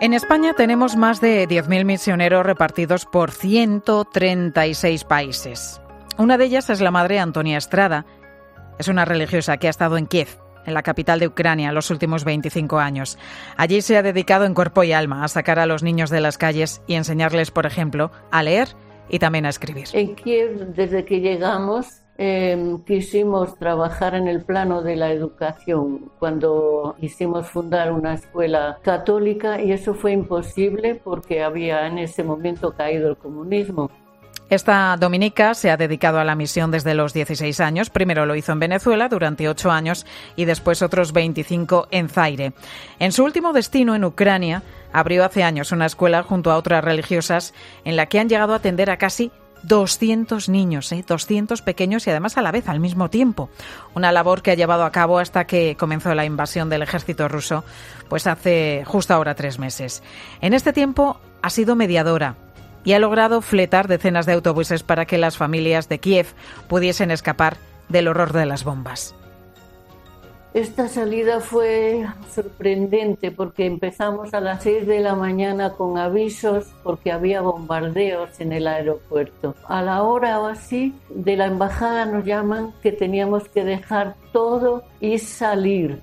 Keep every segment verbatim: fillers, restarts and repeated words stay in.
En España tenemos más de diez mil misioneros repartidos por ciento treinta y seis países. Una de ellas es la madre Antonia Estrada. Es una religiosa que ha estado en Kiev, en la capital de Ucrania, los últimos veinticinco años. Allí se ha dedicado en cuerpo y alma a sacar a los niños de las calles y enseñarles, por ejemplo, a leer y también a escribir. En Kiev, desde que llegamos, eh, quisimos trabajar en el plano de la educación, cuando quisimos fundar una escuela católica, y eso fue imposible porque había en ese momento caído el comunismo. Esta dominica se ha dedicado a la misión desde los dieciséis años. Primero lo hizo en Venezuela durante ocho años y después otros veinticinco en Zaire. En su último destino, en Ucrania, abrió hace años una escuela junto a otras religiosas en la que han llegado a atender a casi doscientos niños, ¿eh? doscientos pequeños y además a la vez, al mismo tiempo. Una labor que ha llevado a cabo hasta que comenzó la invasión del ejército ruso, pues hace justo ahora tres meses. En este tiempo ha sido mediadora y ha logrado fletar decenas de autobuses para que las familias de Kiev pudiesen escapar del horror de las bombas. Esta salida fue sorprendente porque empezamos a las seis de la mañana con avisos porque había bombardeos en el aeropuerto. A la hora o así de la embajada nos llaman que teníamos que dejar todo y salir.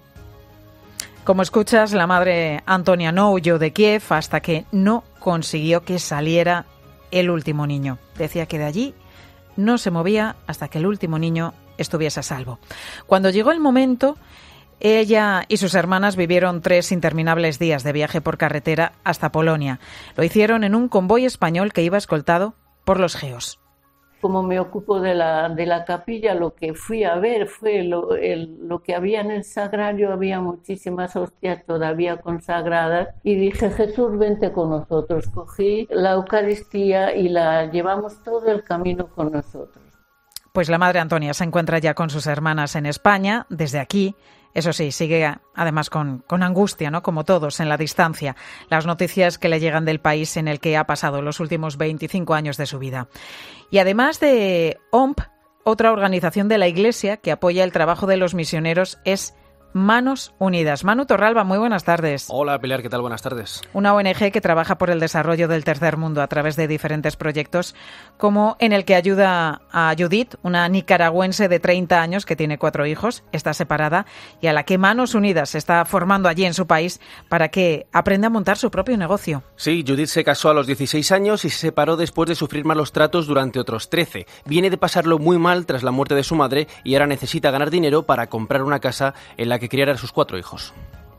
Como escuchas, la madre Antonia no huyó de Kiev hasta que no consiguió que saliera el último niño. Decía que de allí no se movía hasta que el último niño estuviese a salvo. Cuando llegó el momento, ella y sus hermanas vivieron tres interminables días de viaje por carretera hasta Polonia. Lo hicieron en un convoy español que iba escoltado por los geos. Como me ocupo de la, de la capilla, lo que fui a ver fue lo, el, lo que había en el sagrario. Había muchísimas hostias todavía consagradas y dije, Jesús, vente con nosotros. Cogí la Eucaristía y la llevamos todo el camino con nosotros. Pues la madre Antonia se encuentra ya con sus hermanas en España, desde aquí. Eso sí, sigue además con, con angustia, ¿no? Como todos, en la distancia, las noticias que le llegan del país en el que ha pasado los últimos veinticinco años de su vida. Y además de O M P, otra organización de la Iglesia que apoya el trabajo de los misioneros es Manos Unidas. Manu Torralba, muy buenas tardes. Hola Pilar, ¿qué tal? Buenas tardes. Una O N Ge que trabaja por el desarrollo del tercer mundo a través de diferentes proyectos, como en el que ayuda a Judith, una nicaragüense de treinta años que tiene cuatro hijos, está separada y a la que Manos Unidas se está formando allí en su país para que aprenda a montar su propio negocio. Sí, Judith se casó a los dieciséis años y se separó después de sufrir malos tratos durante otros trece. Viene de pasarlo muy mal tras la muerte de su madre y ahora necesita ganar dinero para comprar una casa en la que que criar a sus cuatro hijos.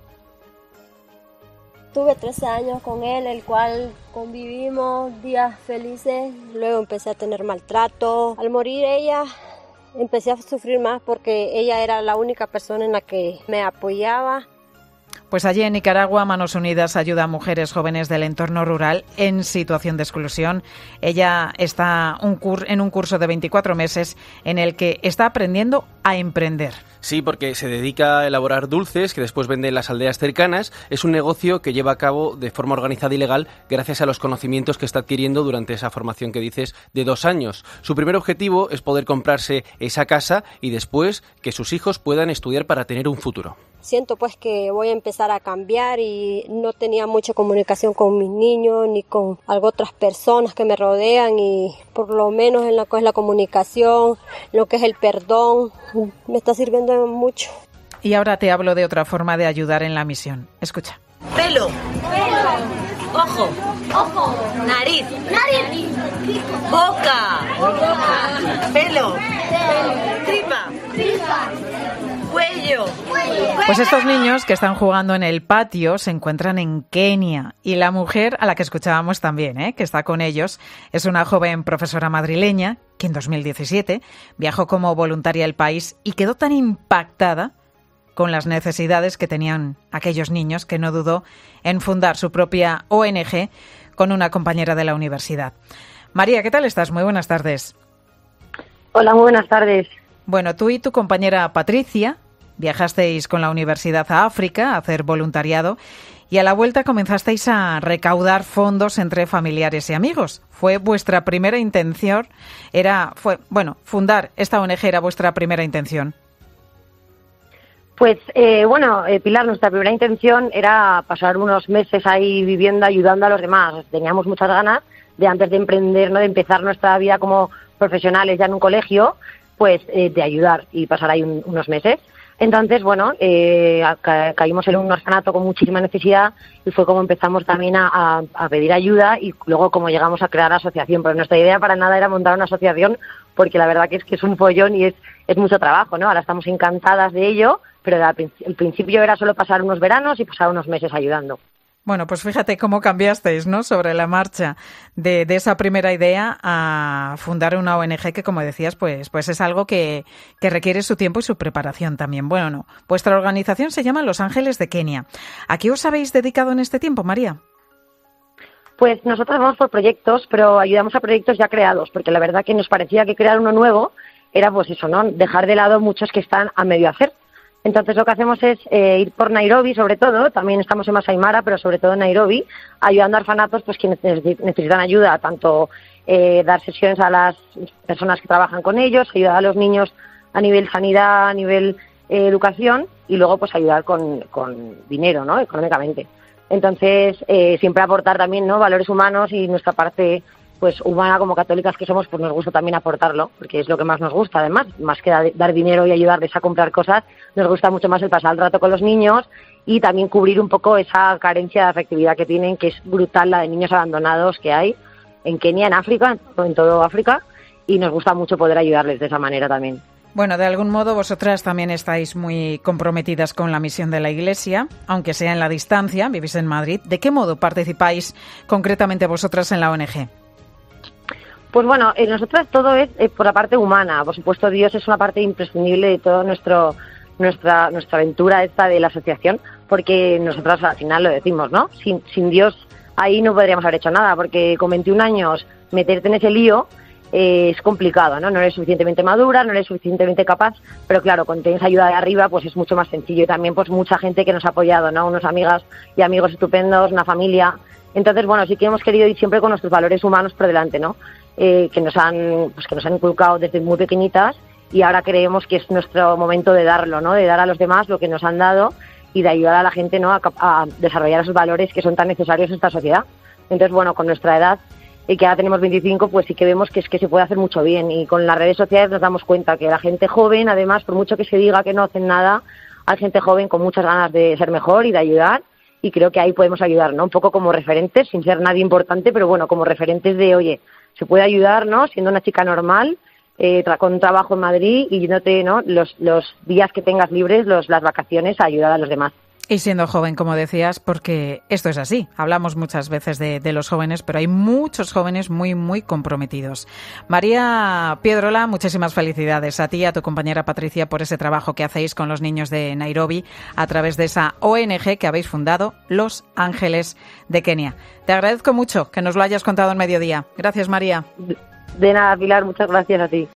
Tuve trece años con él, el cual convivimos días felices, luego empecé a tener maltrato. Al morir ella, empecé a sufrir más porque ella era la única persona en la que me apoyaba. Pues allí en Nicaragua, Manos Unidas ayuda a mujeres jóvenes del entorno rural en situación de exclusión. Ella está un cur- en un curso de veinticuatro meses en el que está aprendiendo a emprender. Sí, porque se dedica a elaborar dulces que después vende en las aldeas cercanas. Es un negocio que lleva a cabo de forma organizada y legal gracias a los conocimientos que está adquiriendo durante esa formación que dices de dos años. Su primer objetivo es poder comprarse esa casa y después que sus hijos puedan estudiar para tener un futuro. Siento pues que voy a empezar a cambiar y no tenía mucha comunicación con mis niños ni con algo otras personas que me rodean, y por lo menos en lo que es la comunicación, lo que es el perdón, me está sirviendo mucho. Y ahora te hablo de otra forma de ayudar en la misión. Escucha. Pelo. Pelo. Ojo. Ojo. Nariz. Nariz. Boca. Boca. Pelo. Pelo. Tripa. Tripa. Cuello. Pues estos niños que están jugando en el patio se encuentran en Kenia y la mujer a la que escuchábamos también, ¿eh? que está con ellos, es una joven profesora madrileña que en dos mil diecisiete viajó como voluntaria al país y quedó tan impactada con las necesidades que tenían aquellos niños que no dudó en fundar su propia O N Ge con una compañera de la universidad. María, ¿qué tal estás? Muy buenas tardes. Hola, muy buenas tardes. Bueno, tú y tu compañera Patricia viajasteis con la universidad a África a hacer voluntariado y a la vuelta comenzasteis a recaudar fondos entre familiares y amigos. Fue vuestra primera intención, era, fue, bueno, fundar esta O N Ge era vuestra primera intención. Pues eh, bueno, eh, Pilar, nuestra primera intención era pasar unos meses ahí viviendo, ayudando a los demás. Teníamos muchas ganas de, antes de emprender, ¿no?, de empezar nuestra vida como profesionales ya en un colegio, pues eh, de ayudar y pasar ahí un, unos meses. Entonces, bueno, eh, ca- caímos en un orfanato con muchísima necesidad y fue como empezamos también a, a, a pedir ayuda y luego como llegamos a crear la asociación. Pero nuestra idea para nada era montar una asociación, porque la verdad que es que es un follón y es, es mucho trabajo, ¿no? Ahora estamos encantadas de ello, pero al principio era solo pasar unos veranos y pasar unos meses ayudando. Bueno, pues fíjate cómo cambiasteis, ¿no?, sobre la marcha de, de esa primera idea a fundar una O N Ge que, como decías, pues, pues es algo que, que requiere su tiempo y su preparación también. Bueno, no. Vuestra organización se llama Los Ángeles de Kenia. ¿A qué os habéis dedicado en este tiempo, María? Pues nosotros vamos por proyectos, pero ayudamos a proyectos ya creados, porque la verdad que nos parecía que crear uno nuevo era, pues eso, ¿no?, dejar de lado muchos que están a medio hacer. Entonces lo que hacemos es eh, ir por Nairobi, sobre todo, también estamos en Masai Mara, pero sobre todo en Nairobi, ayudando a orfanatos pues que necesitan ayuda, tanto eh, dar sesiones a las personas que trabajan con ellos, ayudar a los niños a nivel sanidad, a nivel eh, educación, y luego pues ayudar con, con dinero, ¿no?, económicamente. Entonces eh, siempre aportar también, ¿no?, valores humanos, y nuestra parte pues humana como católicas que somos, pues nos gusta también aportarlo, porque es lo que más nos gusta. Además, más que dar dinero y ayudarles a comprar cosas, nos gusta mucho más el pasar el rato con los niños y también cubrir un poco esa carencia de afectividad que tienen, que es brutal, la de niños abandonados que hay en Kenia, en África, en todo África, y nos gusta mucho poder ayudarles de esa manera también. Bueno, de algún modo vosotras también estáis muy comprometidas con la misión de la Iglesia, aunque sea en la distancia, vivís en Madrid. ¿De qué modo participáis concretamente vosotras en la O N Ge? Pues bueno, eh, nosotras todo es eh, por la parte humana. Por supuesto, Dios es una parte imprescindible de toda nuestro nuestra nuestra aventura esta de la asociación, porque nosotras al final lo decimos, ¿no? Sin, sin Dios ahí no podríamos haber hecho nada, porque con veintiún años meterte en ese lío eh, es complicado, ¿no? No eres suficientemente madura, no eres suficientemente capaz, pero claro, cuando tienes ayuda de arriba, pues es mucho más sencillo. Y también pues mucha gente que nos ha apoyado, ¿no? Unos amigas y amigos estupendos, una familia. Entonces, bueno, sí que hemos querido ir siempre con nuestros valores humanos por delante, ¿no? Eh, que nos han pues que nos han inculcado desde muy pequeñitas, y ahora creemos que es nuestro momento de darlo, ¿no?, de dar a los demás lo que nos han dado y de ayudar a la gente, ¿no?, a, a desarrollar esos valores que son tan necesarios en esta sociedad. Entonces, bueno, con nuestra edad, y que ahora tenemos veinticinco, pues sí que vemos que es que se puede hacer mucho bien, y con las redes sociales nos damos cuenta que la gente joven, además, por mucho que se diga que no hacen nada, hay gente joven con muchas ganas de ser mejor y de ayudar, y creo que ahí podemos ayudar, ¿no?, un poco como referentes, sin ser nadie importante, pero bueno, como referentes de, oye, se puede ayudar, ¿no?, siendo una chica normal, eh, tra- con un trabajo en Madrid, y yéndote, ¿no?, los, los días que tengas libres, los, las vacaciones, a ayudar a los demás. Y siendo joven, como decías, porque esto es así. Hablamos muchas veces de, de los jóvenes, pero hay muchos jóvenes muy, muy comprometidos. María Piedrola, muchísimas felicidades a ti y a tu compañera Patricia por ese trabajo que hacéis con los niños de Nairobi a través de esa O N Ge que habéis fundado, Los Ángeles de Kenia. Te agradezco mucho que nos lo hayas contado en mediodía. Gracias, María. De nada, Pilar, muchas gracias a ti.